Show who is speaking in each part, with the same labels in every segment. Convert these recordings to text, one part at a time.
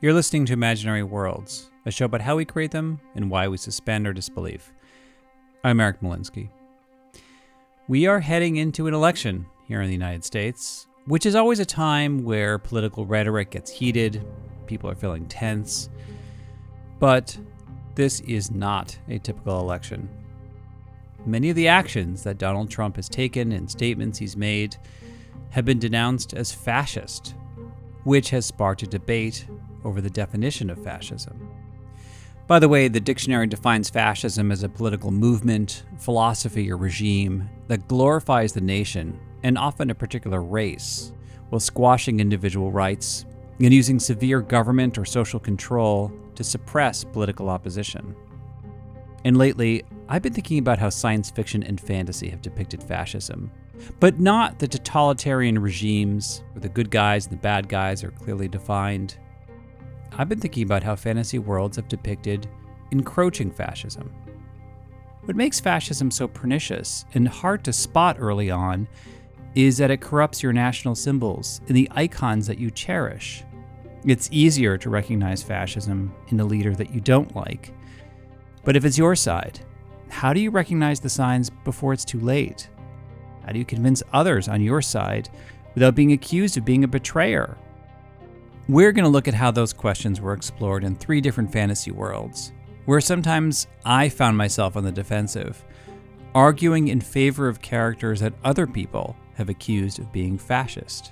Speaker 1: You're listening to Imaginary Worlds, a show about how we create them and why we suspend our disbelief. I'm Eric Molinsky. We are heading into an election here in the United States, which is always a time where political rhetoric gets heated, people are feeling tense. But this is not a typical election. Many of the actions that Donald Trump has taken and statements he's made have been denounced as fascist, which has sparked a debate over the definition of fascism. By the way, the dictionary defines fascism as a political movement, philosophy, or regime that glorifies the nation, and often a particular race, while squashing individual rights and using severe government or social control to suppress political opposition. And lately, I've been thinking about how science fiction and fantasy have depicted fascism, but not the totalitarian regimes where the good guys and the bad guys are clearly defined. I've been thinking about how fantasy worlds have depicted encroaching fascism. What makes fascism so pernicious and hard to spot early on is that it corrupts your national symbols and the icons that you cherish. It's easier to recognize fascism in a leader that you don't like. But if it's your side, how do you recognize the signs before it's too late? How do you convince others on your side without being accused of being a betrayer? We're going to look at how those questions were explored in 3 different fantasy worlds, where sometimes I found myself on the defensive, arguing in favor of characters that other people have accused of being fascist.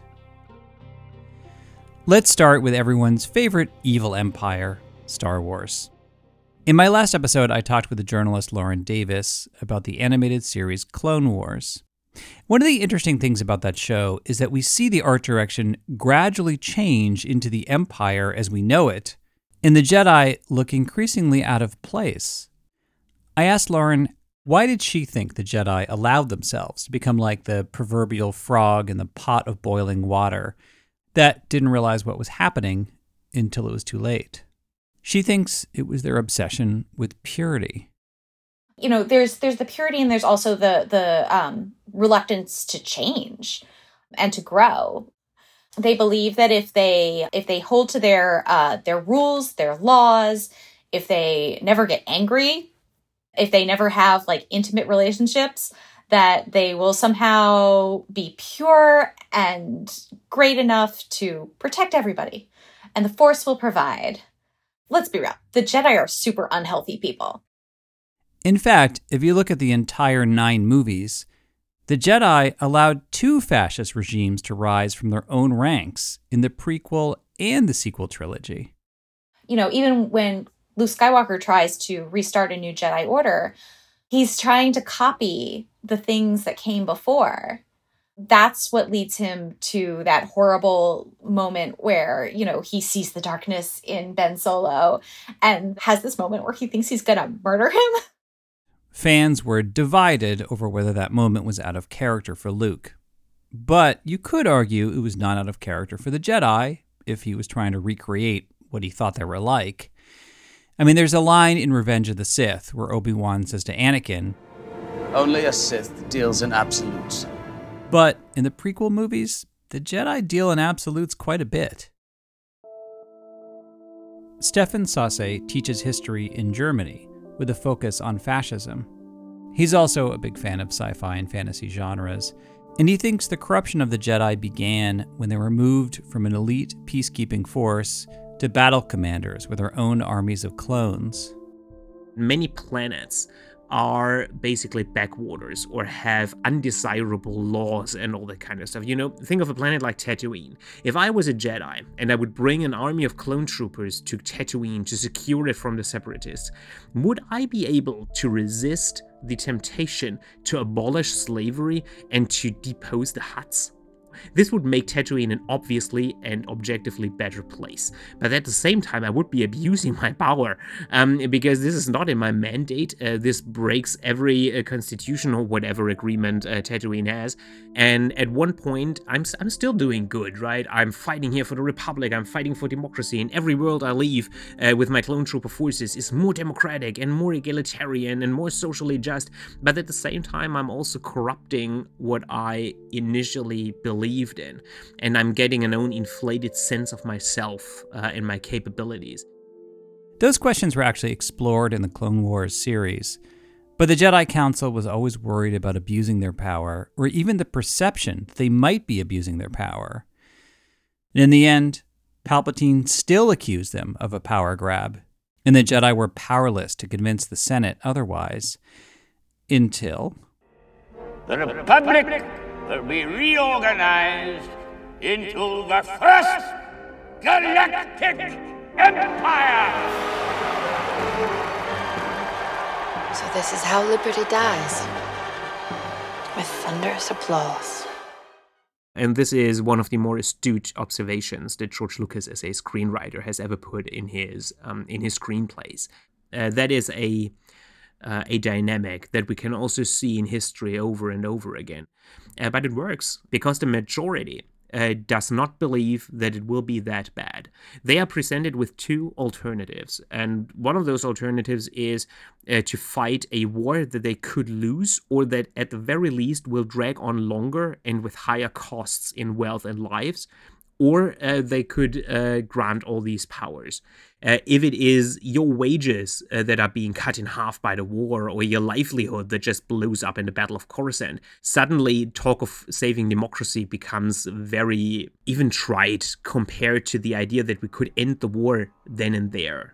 Speaker 1: Let's start with everyone's favorite evil empire, Star Wars. In my last episode, I talked with the journalist Lauren Davis about the animated series Clone Wars. One of the interesting things about that show is that we see the art direction gradually change into the Empire as we know it, and the Jedi look increasingly out of place. I asked Lauren, why did she think the Jedi allowed themselves to become like the proverbial frog in the pot of boiling water that didn't realize what was happening until it was too late? She thinks it was their obsession with purity.
Speaker 2: You know, there's the purity, and there's also the reluctance to change and to grow. They believe that if they hold to their rules, their laws, if they never get angry, if they never have like intimate relationships, that they will somehow be pure and great enough to protect everybody, and the Force will provide. Let's be real. The Jedi are super unhealthy people.
Speaker 1: In fact, if you look at the entire 9 movies, the Jedi allowed 2 fascist regimes to rise from their own ranks in the prequel and the sequel trilogy.
Speaker 2: You know, even when Luke Skywalker tries to restart a new Jedi Order, he's trying to copy the things that came before. That's what leads him to that horrible moment where, you know, he sees the darkness in Ben Solo and has this moment where he thinks he's going to murder him.
Speaker 1: Fans were divided over whether that moment was out of character for Luke. But you could argue it was not out of character for the Jedi if he was trying to recreate what he thought they were like. I mean, there's a line in Revenge of the Sith where Obi-Wan says to Anakin,
Speaker 3: "Only a Sith deals in absolutes."
Speaker 1: But in the prequel movies, the Jedi deal in absolutes quite a bit. Stefan Sasse teaches history in Germany, with a focus on fascism. He's also a big fan of sci-fi and fantasy genres, and he thinks the corruption of the Jedi began when they were moved from an elite peacekeeping force to battle commanders with their own armies of clones.
Speaker 4: Many planets are basically backwaters or have undesirable laws and all that kind of stuff. You know, think of a planet like Tatooine. If I was a Jedi and I would bring an army of clone troopers to Tatooine to secure it from the Separatists, would I be able to resist the temptation to abolish slavery and to depose the Hutts? This would make Tatooine an obviously and objectively better place. But at the same time, I would be abusing my power, because this is not in my mandate. This breaks every constitution or whatever agreement Tatooine has. And at one point, I'm still doing good, right? I'm fighting here for the Republic. I'm fighting for democracy. And every world I leave with my clone trooper forces is more democratic and more egalitarian and more socially just. But at the same time, I'm also corrupting what I initially believed believed in, and I'm getting an own inflated sense of myself and my capabilities.
Speaker 1: Those questions were actually explored in the Clone Wars series, but the Jedi Council was always worried about abusing their power, or even the perception that they might be abusing their power. And in the end, Palpatine still accused them of a power grab, and the Jedi were powerless to convince the Senate otherwise, until
Speaker 5: the Republic will be reorganized into the First Galactic Empire!
Speaker 6: So this is how liberty dies. With thunderous applause.
Speaker 4: And this is one of the more astute observations that George Lucas, as a screenwriter, has ever put in his screenplays. That is a dynamic that we can also see in history over and over again. But it works because the majority does not believe that it will be that bad. They are presented with two alternatives, and one of those alternatives is to fight a war that they could lose, or that at the very least will drag on longer and with higher costs in wealth and lives, or they could grant all these powers. If it is your wages that are being cut in half by the war, or your livelihood that just blows up in the Battle of Coruscant, suddenly talk of saving democracy becomes very even trite compared to the idea that we could end the war then and there.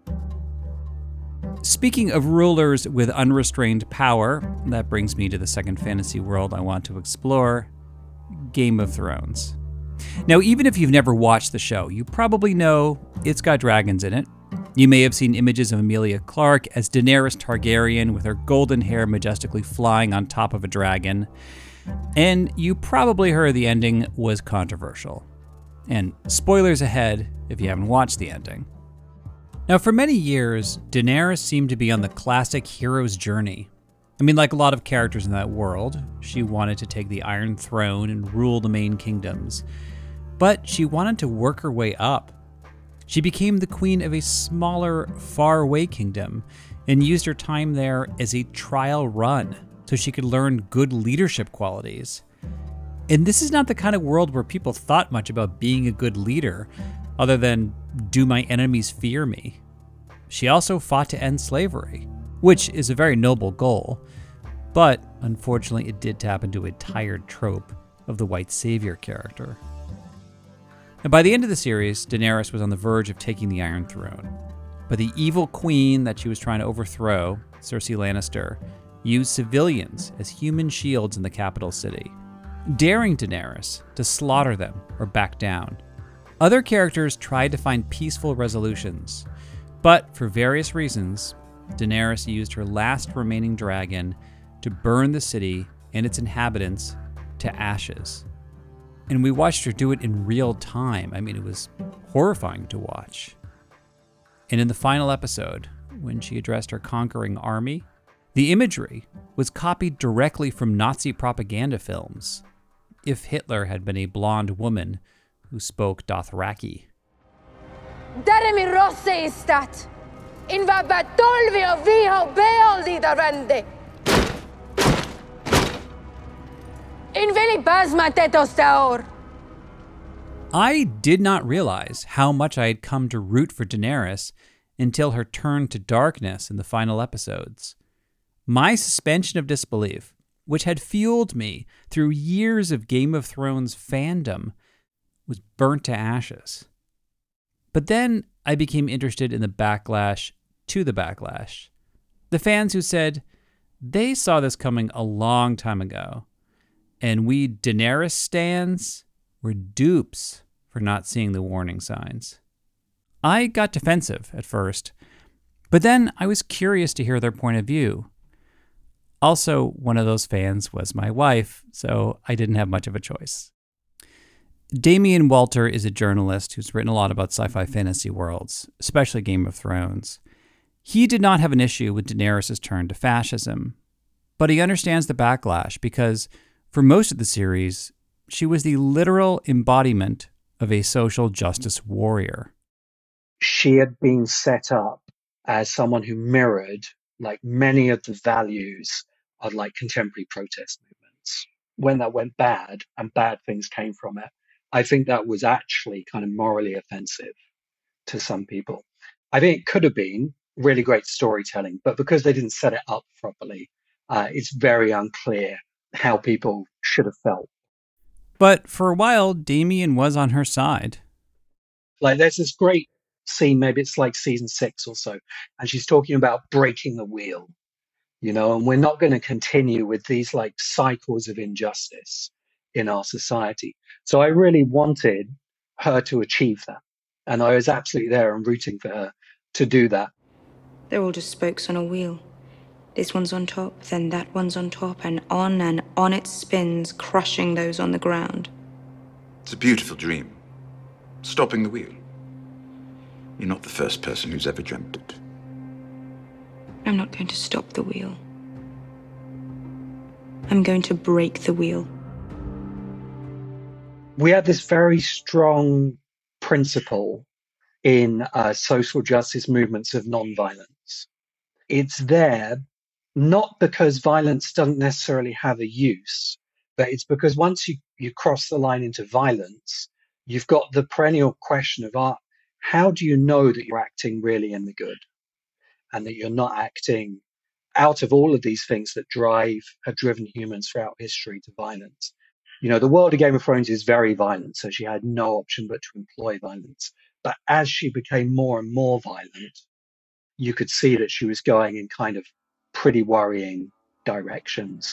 Speaker 1: Speaking of rulers with unrestrained power, that brings me to the second fantasy world I want to explore, Game of Thrones. Now, even if you've never watched the show, you probably know it's got dragons in it. You may have seen images of Emilia Clarke as Daenerys Targaryen with her golden hair majestically flying on top of a dragon. And you probably heard the ending was controversial. And spoilers ahead if you haven't watched the ending. Now, for many years, Daenerys seemed to be on the classic hero's journey. I mean, like a lot of characters in that world, she wanted to take the Iron Throne and rule the main kingdoms. But she wanted to work her way up. She became the queen of a smaller, faraway kingdom and used her time there as a trial run so she could learn good leadership qualities. And this is not the kind of world where people thought much about being a good leader, other than, do my enemies fear me? She also fought to end slavery, which is a very noble goal, but unfortunately it did tap into a tired trope of the white savior character. And by the end of the series, Daenerys was on the verge of taking the Iron Throne, but the evil queen that she was trying to overthrow, Cersei Lannister, used civilians as human shields in the capital city, daring Daenerys to slaughter them or back down. Other characters tried to find peaceful resolutions, but for various reasons, Daenerys used her last remaining dragon to burn the city and its inhabitants to ashes. And we watched her do it in real time. I mean, it was horrifying to watch. And in the final episode, when she addressed her conquering army, the imagery was copied directly from Nazi propaganda films. If Hitler had been a blonde woman who spoke Dothraki.
Speaker 6: Daremi rosse istat! In va batolvio viho beoldi darende! In veli basma tetostaor!
Speaker 1: I did not realize how much I had come to root for Daenerys until her turn to darkness in the final episodes. My suspension of disbelief, which had fueled me through years of Game of Thrones fandom, was burnt to ashes. But then I became interested in the backlash to the backlash. The fans who said they saw this coming a long time ago, and we Daenerys stans were dupes for not seeing the warning signs. I got defensive at first, but then I was curious to hear their point of view. Also, one of those fans was my wife, so I didn't have much of a choice. Damian Walter is a journalist who's written a lot about sci-fi fantasy worlds, especially Game of Thrones. He did not have an issue with Daenerys' turn to fascism, but he understands the backlash because, for most of the series, she was the literal embodiment of a social justice warrior.
Speaker 7: She had been set up as someone who mirrored like many of the values of like contemporary protest movements. when that went bad and bad things came from it, I think that was actually kind of morally offensive to some people. I think it could have been really great storytelling, but because they didn't set it up properly, it's very unclear how people should have felt.
Speaker 1: But for a while, Damien was on her side.
Speaker 7: Like, there's this great scene, maybe it's like season 6 or so, and she's talking about breaking the wheel, and we're not going to continue with these like cycles of injustice in our society. So I really wanted her to achieve that. And I was absolutely there and rooting for her to do that.
Speaker 6: They're all just spokes on a wheel. This one's on top, then that one's on top, and on it spins, crushing those on the ground.
Speaker 8: It's a beautiful dream. Stopping the wheel. You're not the first person who's ever dreamt it.
Speaker 6: I'm not going to stop the wheel. I'm going to break the wheel.
Speaker 7: We had this very strong principle in social justice movements of nonviolence. It's there not because violence doesn't necessarily have a use, but it's because once you cross the line into violence, you've got the perennial question of how do you know that you're acting really in the good and that you're not acting out of all of these things that have driven humans throughout history to violence. The world of Game of Thrones is very violent, so she had no option but to employ violence. But as she became more and more violent, you could see that she was going in kind of pretty worrying directions.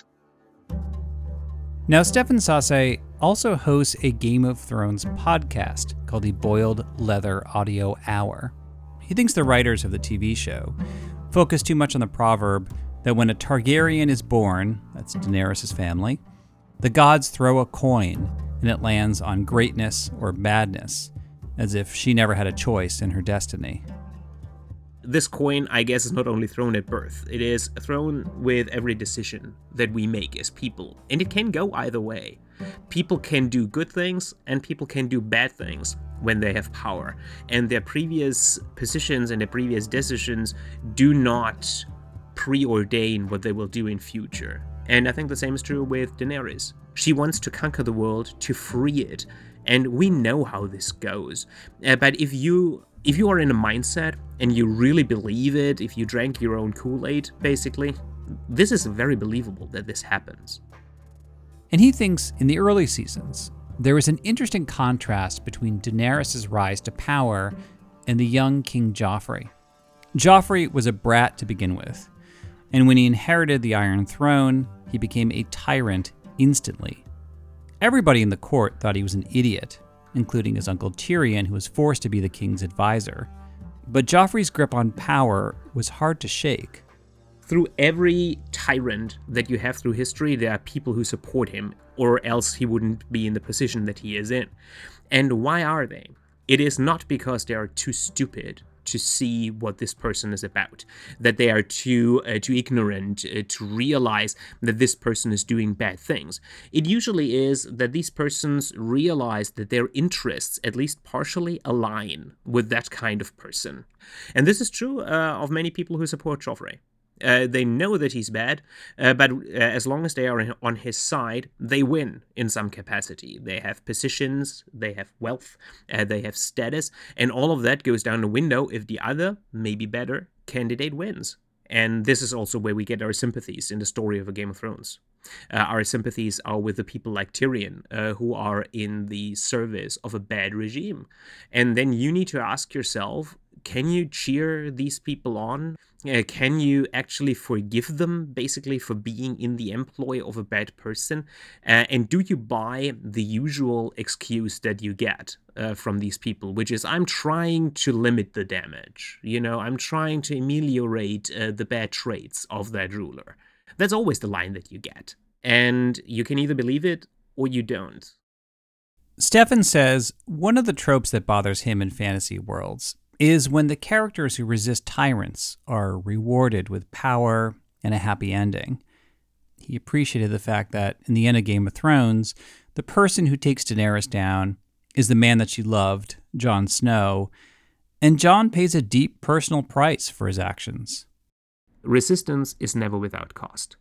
Speaker 1: Now, Stefan Sasse also hosts a Game of Thrones podcast called the Boiled Leather Audio Hour. He thinks the writers of the TV show focus too much on the proverb that when a Targaryen is born, that's Daenerys' family, the gods throw a coin and it lands on greatness or badness, as if she never had a choice in her destiny.
Speaker 4: This coin, I guess, is not only thrown at birth, it is thrown with every decision that we make as people. And it can go either way. People can do good things and people can do bad things when they have power. And their previous positions and their previous decisions do not preordain what they will do in future. And I think the same is true with Daenerys. She wants to conquer the world, to free it. And we know how this goes. But if you are in a mindset and you really believe it, if you drank your own Kool-Aid, basically, this is very believable that this happens.
Speaker 1: And he thinks in the early seasons, there was an interesting contrast between Daenerys' rise to power and the young King Joffrey. Joffrey was a brat to begin with, and when he inherited the Iron Throne, he became a tyrant instantly. Everybody in the court thought he was an idiot, including his uncle Tyrion, who was forced to be the king's advisor. But Joffrey's grip on power was hard to shake.
Speaker 4: Through every tyrant that you have through history, there are people who support him, or else he wouldn't be in the position that he is in. And why are they? It is not because they are too stupid to see what this person is about, that they are too ignorant to realize that this person is doing bad things. It usually is that these persons realize that their interests, at least partially, align with that kind of person. And this is true of many people who support Joffrey. They know that he's bad, but as long as they are on his side, they win in some capacity. They have positions, they have wealth, they have status, and all of that goes down the window if the other, maybe better, candidate wins. And this is also where we get our sympathies in the story of A Game of Thrones. Our sympathies are with the people like Tyrion, who are in the service of a bad regime. And then you need to ask yourself, can you cheer these people on? Can you actually forgive them, basically, for being in the employ of a bad person? And do you buy the usual excuse that you get from these people, which is, I'm trying to limit the damage. I'm trying to ameliorate the bad traits of that ruler. That's always the line that you get. And you can either believe it or you don't.
Speaker 1: Stefan says one of the tropes that bothers him in fantasy worlds is when the characters who resist tyrants are rewarded with power and a happy ending. He appreciated the fact that in the end of Game of Thrones, the person who takes Daenerys down is the man that she loved, Jon Snow, and Jon pays a deep personal price for his actions.
Speaker 4: Resistance is never without cost.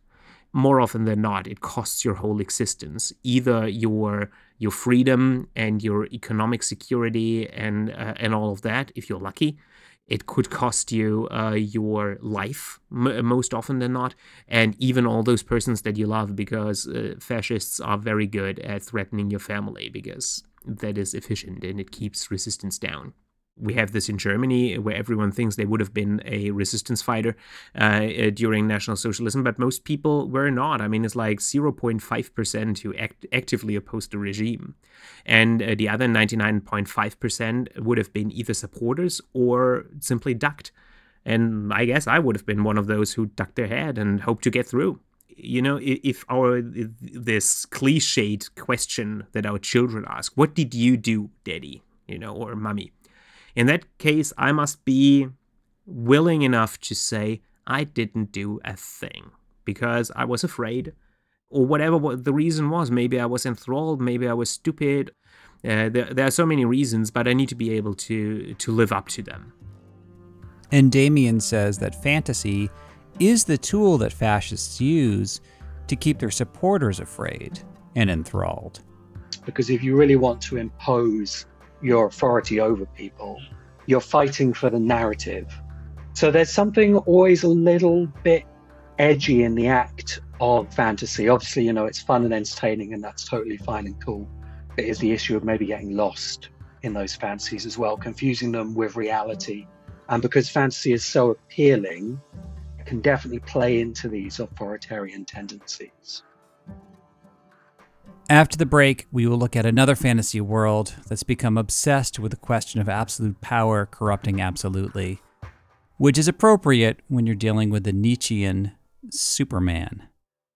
Speaker 4: more often than not, it costs your whole existence, either your freedom and your economic security and all of that, if you're lucky. It could cost you your life, most often than not, and even all those persons that you love, because fascists are very good at threatening your family, because that is efficient and it keeps resistance down. We have this in Germany, where everyone thinks they would have been a resistance fighter during National Socialism, but most people were not. I mean, it's like 0.5% who actively opposed the regime. And the other 99.5% would have been either supporters or simply ducked. And I guess I would have been one of those who ducked their head and hoped to get through. You know, if this cliched question that our children ask, what did you do, daddy, or mummy? In that case, I must be willing enough to say I didn't do a thing because I was afraid, or whatever the reason was. Maybe I was enthralled, maybe I was stupid. There are so many reasons, but I need to be able to live up to them.
Speaker 1: And Damien says that fantasy is the tool that fascists use to keep their supporters afraid and enthralled.
Speaker 7: Because if you really want to impose your authority over people, you're fighting for the narrative. So there's something always a little bit edgy in the act of fantasy. Obviously, it's fun and entertaining, and that's totally fine and cool. It is the issue of maybe getting lost in those fantasies as well, confusing them with reality. And because fantasy is so appealing, it can definitely play into these authoritarian tendencies.
Speaker 1: After the break, we will look at another fantasy world that's become obsessed with the question of absolute power corrupting absolutely, which is appropriate when you're dealing with the Nietzschean Superman.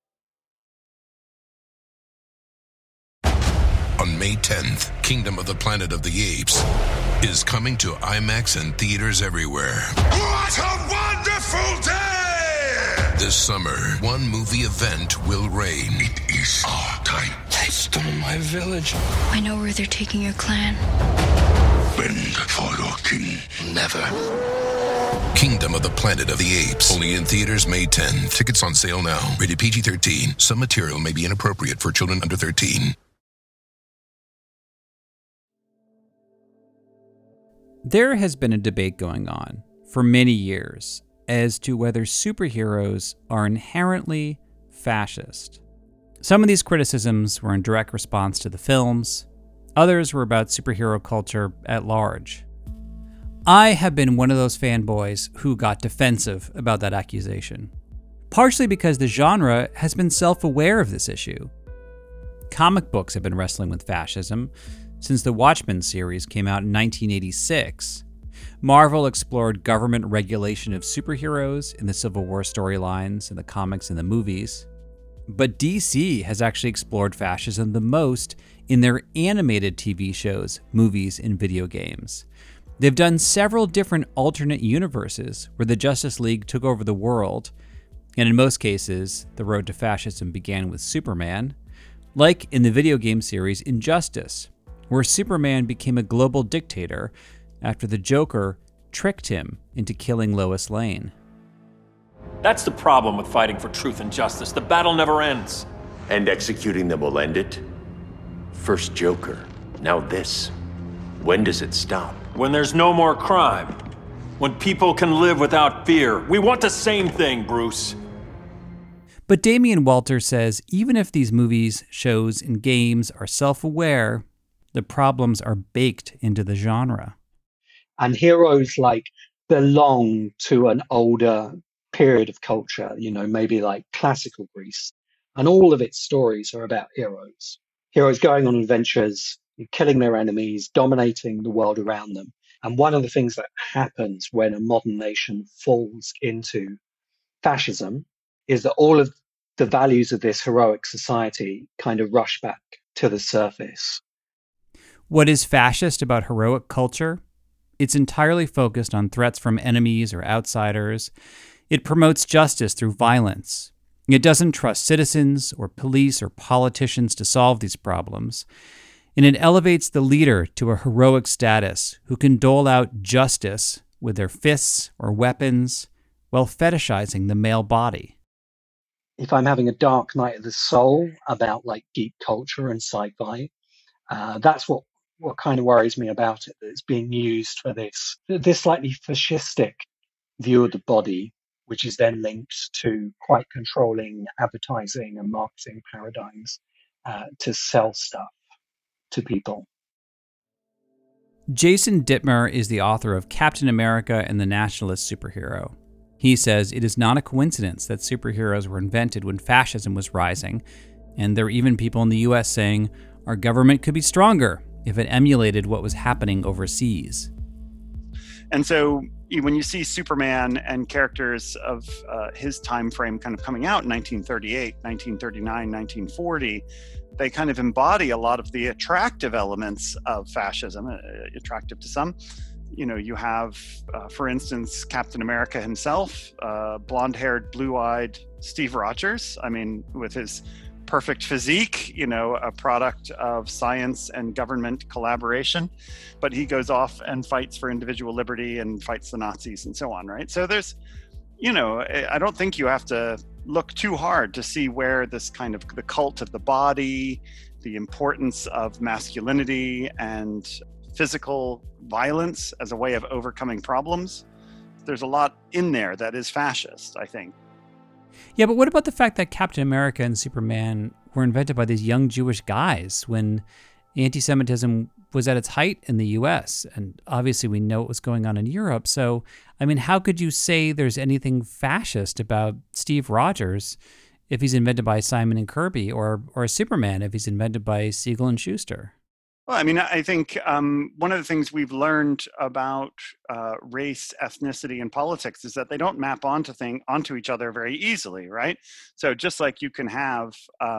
Speaker 9: On May 10th, Kingdom of the Planet of the Apes is coming to IMAX and theaters everywhere. What a wonderful day! This summer, one movie event will reign. It is our time. They stole my village.
Speaker 6: I know where they're taking your clan.
Speaker 9: Bend for your king. Never. Kingdom of the Planet of the Apes. Only in theaters May 10. Tickets on sale now. Rated PG-13. Some material may be inappropriate for children under 13.
Speaker 1: There has been a debate going on for many years as to whether superheroes are inherently fascist. Some of these criticisms were in direct response to the films. Others were about superhero culture at large. I have been one of those fanboys who got defensive about that accusation, partially because the genre has been self-aware of this issue. Comic books have been wrestling with fascism since the Watchmen series came out in 1986. Marvel explored government regulation of superheroes in the Civil War storylines, in the comics, and the movies. But DC has actually explored fascism the most in their animated TV shows, movies, and video games. They've done several different alternate universes where the Justice League took over the world, and in most cases, the road to fascism began with Superman, like in the video game series Injustice, where Superman became a global dictator after the Joker tricked him into killing Lois Lane.
Speaker 10: That's the problem with fighting for truth and justice. The battle never ends.
Speaker 5: And executing them will end it? First Joker, now this. When does it stop?
Speaker 10: When there's no more crime. When people can live without fear. We want the same thing, Bruce.
Speaker 1: But Damien Walter says even if these movies, shows, and games are self-aware, the problems are baked into the genre.
Speaker 7: And heroes belong to an older period of culture, maybe like classical Greece. And all of its stories are about heroes. Heroes going on adventures, killing their enemies, dominating the world around them. And one of the things that happens when a modern nation falls into fascism is that all of the values of this heroic society kind of rush back to the surface.
Speaker 1: What is fascist about heroic culture? It's entirely focused on threats from enemies or outsiders. It promotes justice through violence. It doesn't trust citizens or police or politicians to solve these problems. And it elevates the leader to a heroic status who can dole out justice with their fists or weapons while fetishizing the male body.
Speaker 7: if I'm having a dark night of the soul about like geek culture and sci-fi, that's what kind of worries me about it, that it's being used for this slightly fascistic view of the body, which is then linked to quite controlling advertising and marketing paradigms to sell stuff to people.
Speaker 1: Jason Dittmer is the author of Captain America and the Nationalist Superhero. He says it is not a coincidence that superheroes were invented when fascism was rising, and there are even people in the US saying our government could be stronger if it emulated what was happening overseas.
Speaker 11: And so when you see Superman and characters of his time frame kind of coming out in 1938, 1939, 1940, they kind of embody a lot of the attractive elements of fascism, attractive to some. You know, you have, for instance, Captain America himself, blonde-haired, blue-eyed Steve Rogers. I mean, with his perfect physique, you know, a product of science and government collaboration, but he goes off and fights for individual liberty and fights the Nazis and so on, right? So there's, you know, I don't think you have to look too hard to see where this kind of the cult of the body, the importance of masculinity and physical violence as a way of overcoming problems. There's a lot in there that is fascist, I think.
Speaker 1: Yeah, but what about the fact that Captain America and Superman were invented by these young Jewish guys when anti-Semitism was at its height in the US? And obviously we know what was going on in Europe. So, I mean, how could you say there's anything fascist about Steve Rogers if he's invented by Simon and Kirby, or Superman if he's invented by Siegel and Schuster?
Speaker 11: Well, I mean, I think one of the things we've learned about race, ethnicity, and politics is that they don't map onto each other very easily, right? So just like you can have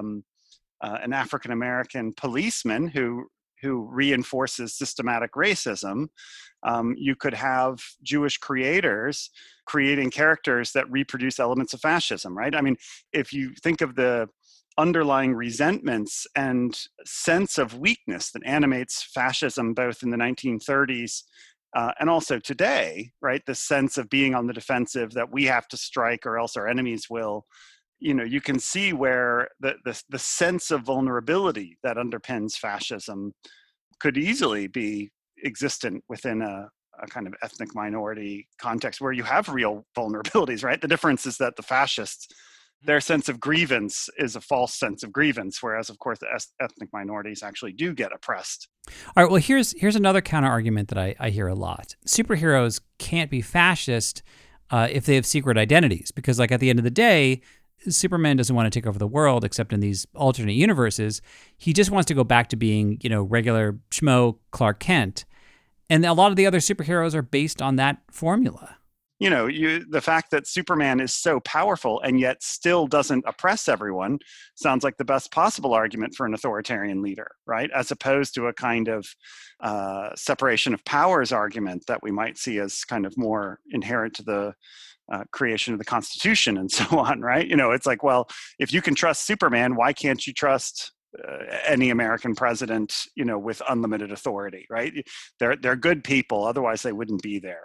Speaker 11: an African-American policeman who reinforces systematic racism, you could have Jewish creators creating characters that reproduce elements of fascism, right? I mean, if you think of the underlying resentments and sense of weakness that animates fascism both in the 1930s and also today, right? The sense of being on the defensive, that we have to strike or else our enemies will. You know, you can see where the sense of vulnerability that underpins fascism could easily be existent within a kind of ethnic minority context where you have real vulnerabilities, right? The difference is that the fascists, their sense of grievance is a false sense of grievance, whereas, of course, the ethnic minorities actually do get oppressed.
Speaker 1: All right, well, here's another counter-argument that I hear a lot. Superheroes can't be fascist if they have secret identities, because, like, at the end of the day, Superman doesn't want to take over the world, except in these alternate universes. He just wants to go back to being, you know, regular schmo Clark Kent. And a lot of the other superheroes are based on that formula.
Speaker 11: You know, the fact that Superman is so powerful and yet still doesn't oppress everyone sounds like the best possible argument for an authoritarian leader, right? As opposed to a kind of separation of powers argument that we might see as kind of more inherent to the creation of the Constitution and so on, right? You know, it's like, well, if you can trust Superman, why can't you trust any American president, you know, with unlimited authority, right? They're good people, otherwise they wouldn't be there.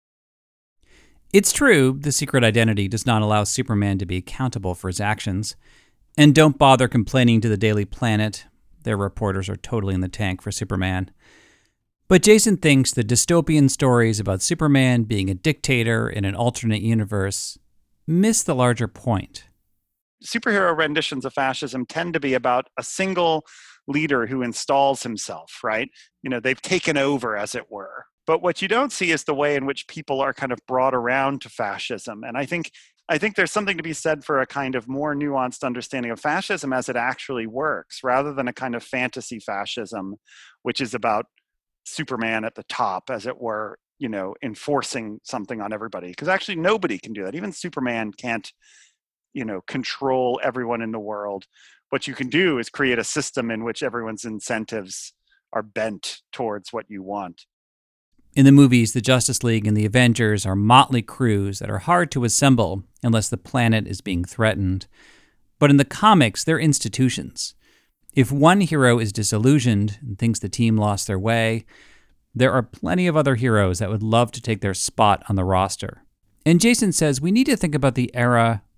Speaker 1: It's true, the secret identity does not allow Superman to be accountable for his actions. And don't bother complaining to the Daily Planet. Their reporters are totally in the tank for Superman. But Jason thinks the dystopian stories about Superman being a dictator in an alternate universe miss the larger point.
Speaker 11: Superhero renditions of fascism tend to be about a single leader who installs himself, right? You know, they've taken over, as it were. But what you don't see is the way in which people are kind of brought around to fascism. And I think there's something to be said for a kind of more nuanced understanding of fascism as it actually works, rather than a kind of fantasy fascism, which is about Superman at the top, as it were, you know, enforcing something on everybody. Because actually nobody can do that. Even Superman can't, you know, control everyone in the world. What you can do is create a system in which everyone's incentives are bent towards what you want.
Speaker 1: In the movies, the Justice League and the Avengers are motley crews that are hard to assemble unless the planet is being threatened. But in the comics, they're institutions. If one hero is disillusioned and thinks the team lost their way, there are plenty of other heroes that would love to take their spot on the roster. And Jason says we need to think about the era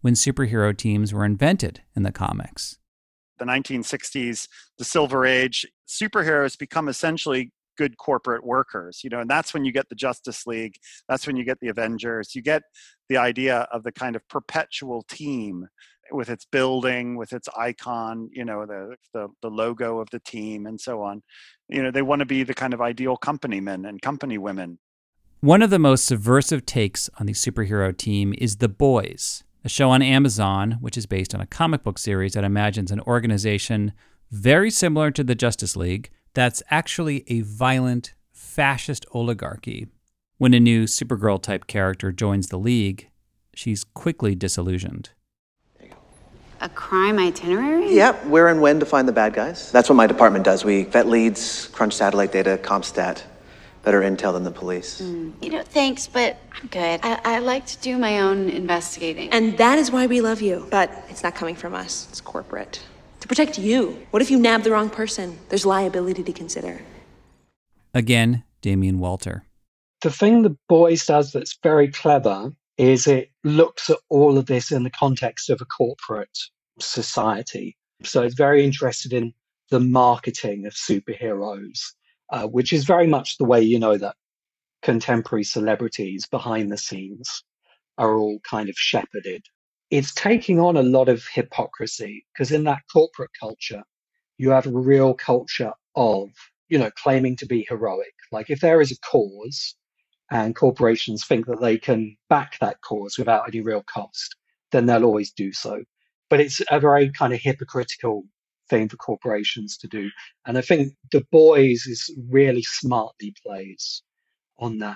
Speaker 1: when superhero teams were invented in the comics.
Speaker 11: The 1960s, the Silver Age, superheroes become essentially good corporate workers, and that's when you get the Justice League, that's when you get the Avengers, you get the idea of the kind of perpetual team with its building, with its icon, the logo of the team and so on. They want to be the kind of ideal company men and company women.
Speaker 1: One of the most subversive takes on the superhero team is The Boys, a show on Amazon, which is based on a comic book series that imagines an organization very similar to the Justice League that's actually a violent, fascist oligarchy. When a new Supergirl-type character joins the League, she's quickly disillusioned.
Speaker 12: A crime itinerary?
Speaker 13: Yep, where and when to find the bad guys. That's what my department does. We vet leads, crunch satellite data, CompStat. Better intel than the police.
Speaker 12: Thanks, but I'm good. I like to do my own investigating.
Speaker 14: And that is why we love you. But it's not coming from us. It's corporate. To protect you. What if you nab the wrong person? There's liability to consider.
Speaker 1: Again, Damian Walter.
Speaker 7: The thing The Boys does that's very clever is it looks at all of this in the context of a corporate society. So it's very interested in the marketing of superheroes, which is very much the way, that contemporary celebrities behind the scenes are all kind of shepherded. It's taking on a lot of hypocrisy because in that corporate culture, you have a real culture of, claiming to be heroic. Like if there is a cause and corporations think that they can back that cause without any real cost, then they'll always do so. But it's a very kind of hypocritical thing for corporations to do. And I think The Boys is really smartly plays on that.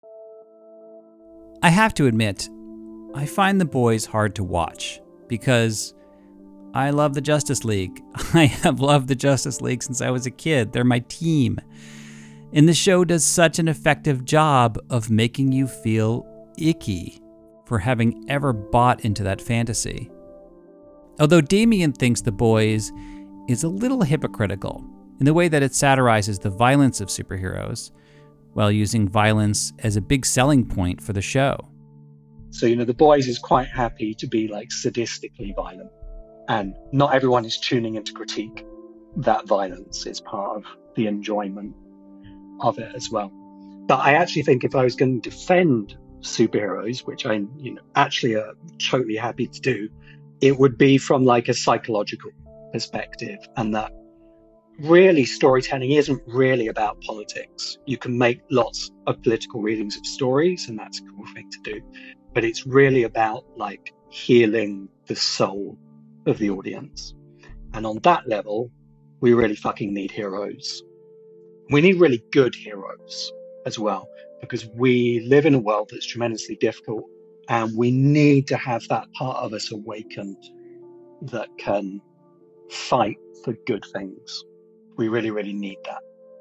Speaker 1: I have to admit, I find The Boys hard to watch because I love the Justice League. I have loved the Justice League since I was a kid. They're my team. And the show does such an effective job of making you feel icky for having ever bought into that fantasy. Although Damian thinks The Boys is a little hypocritical in the way that it satirizes the violence of superheroes while using violence as a big selling point for the show.
Speaker 7: So, The Boys is quite happy to be like sadistically violent. And not everyone is tuning in to critique that violence. It's part of the enjoyment of it as well. But I actually think if I was going to defend superheroes, which I actually are totally happy to do, it would be from like a psychological perspective, and that really storytelling isn't really about politics. You can make lots of political readings of stories, and that's a cool thing to do, but it's really about like healing the soul of the audience. And on that level, we really fucking need heroes. We need really good heroes as well, because we live in a world that's tremendously difficult, and we need to have that part of us awakened that can fight for good things. We really, really need that.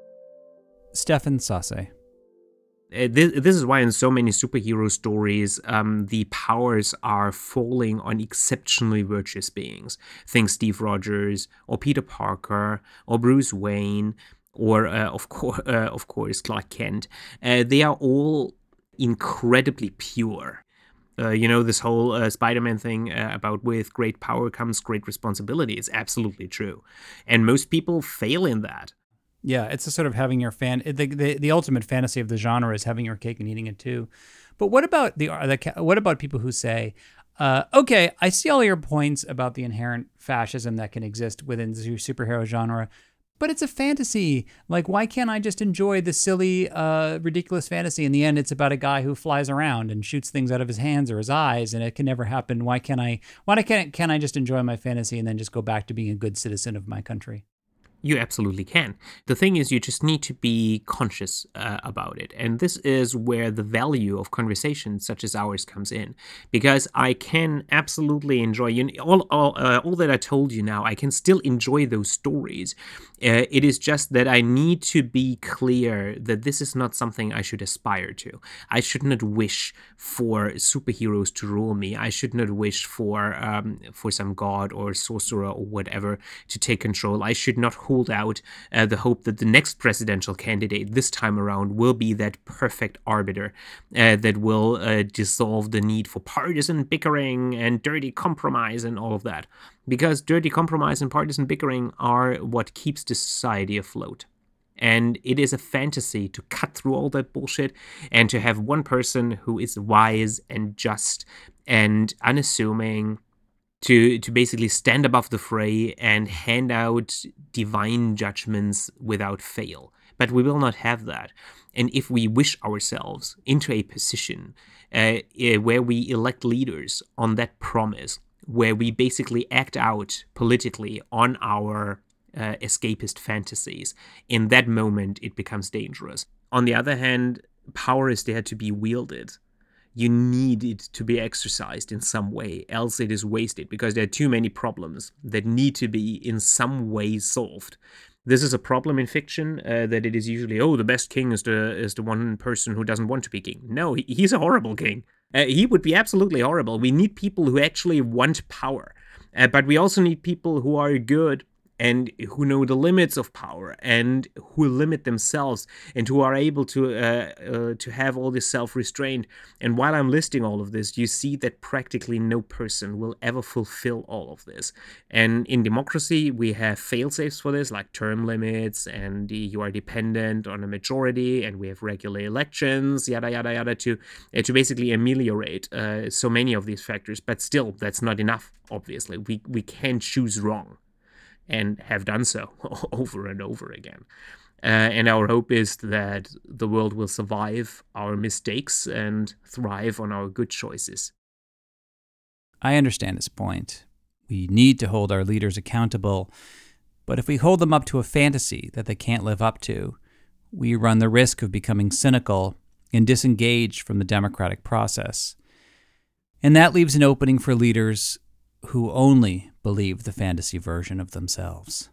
Speaker 1: Stefan Sasse.
Speaker 4: This is why in so many superhero stories, the powers are falling on exceptionally virtuous beings. Think Steve Rogers, or Peter Parker, or Bruce Wayne, or of course Clark Kent. They are all incredibly pure. This whole Spider-Man thing about with great power comes great responsibility. It's absolutely true. And most people fail in that.
Speaker 1: Yeah, it's a sort of having your the ultimate fantasy of the genre is having your cake and eating it too. But what about what about people who say, okay, I see all your points about the inherent fascism that can exist within the superhero genre, but it's a fantasy. Like, why can't I just enjoy the silly, ridiculous fantasy? In the end, it's about a guy who flies around and shoots things out of his hands or his eyes, and it can never happen. Why can't I just enjoy my fantasy and then just go back to being a good citizen of my country?
Speaker 4: You absolutely can. The thing is, you just need to be conscious about it. And this is where the value of conversations such as ours comes in. Because I can absolutely enjoy, all that I told you now, I can still enjoy those stories. It is just that I need to be clear that this is not something I should aspire to. I should not wish for superheroes to rule me. I should not wish for some god or sorcerer or whatever to take control. I should not hold out the hope that the next presidential candidate this time around will be that perfect arbiter that will dissolve the need for partisan bickering and dirty compromise and all of that. Because dirty compromise and partisan bickering are what keeps the society afloat. And it is a fantasy to cut through all that bullshit and to have one person who is wise and just and unassuming to basically stand above the fray and hand out divine judgments without fail. But we will not have that. And if we wish ourselves into a position where we elect leaders on that promise, where we basically act out politically on our escapist fantasies, in that moment it becomes dangerous. On the other hand, power is there to be wielded. You need it to be exercised in some way, else it is wasted, because there are too many problems that need to be in some way solved. This is a problem in fiction, that it is usually, the best king is the one person who doesn't want to be king. No, he's a horrible king. He would be absolutely horrible. We need people who actually want power, but we also need people who are good and who know the limits of power and who limit themselves and who are able to have all this self-restraint. And while I'm listing all of this, you see that practically no person will ever fulfill all of this. And in democracy, we have fail-safes for this, like term limits, and you are dependent on a majority, and we have regular elections, yada, yada, yada, to basically ameliorate so many of these factors. But still, that's not enough, obviously. We can't choose wrong, and have done so over and over again. And our hope is that the world will survive our mistakes and thrive on our good choices.
Speaker 1: I understand his point. We need to hold our leaders accountable, but if we hold them up to a fantasy that they can't live up to, we run the risk of becoming cynical and disengaged from the democratic process. And that leaves an opening for leaders who only believe the fantasy version of themselves.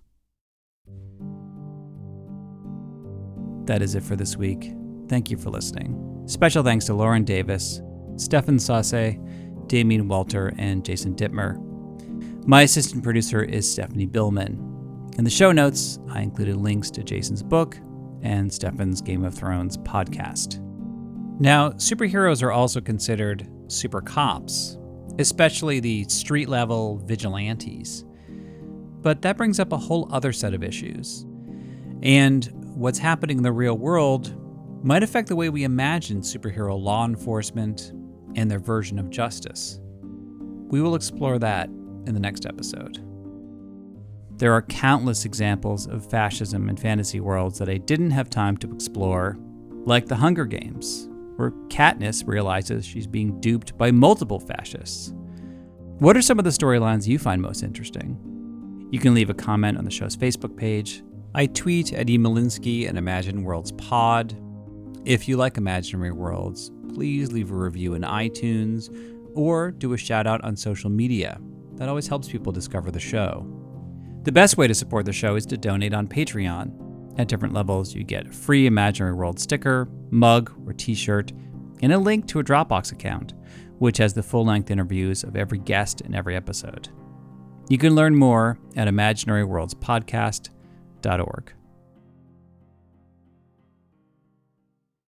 Speaker 1: That is it for this week. Thank you for listening. Special thanks to Lauren Davis, Stefan Sasse, Damien Walter, and Jason Dittmer. My assistant producer is Stephanie Billman. In the show notes, I included links to Jason's book and Stefan's Game of Thrones podcast. Now, superheroes are also considered super cops, especially the street-level vigilantes. But that brings up a whole other set of issues. And what's happening in the real world might affect the way we imagine superhero law enforcement and their version of justice. We will explore that in the next episode. There are countless examples of fascism in fantasy worlds that I didn't have time to explore, like the Hunger Games, where Katniss realizes she's being duped by multiple fascists. What are some of the storylines you find most interesting? You can leave a comment on the show's Facebook page. I tweet at eMalinsky and Imagine Worlds Pod. If you like Imaginary Worlds, please leave a review in iTunes or do a shout out on social media. That always helps people discover the show. The best way to support the show is to donate on Patreon. At different levels, you get a free Imaginary World sticker, mug, or t-shirt, and a link to a Dropbox account, which has the full-length interviews of every guest in every episode. You can learn more at imaginaryworldspodcast.org.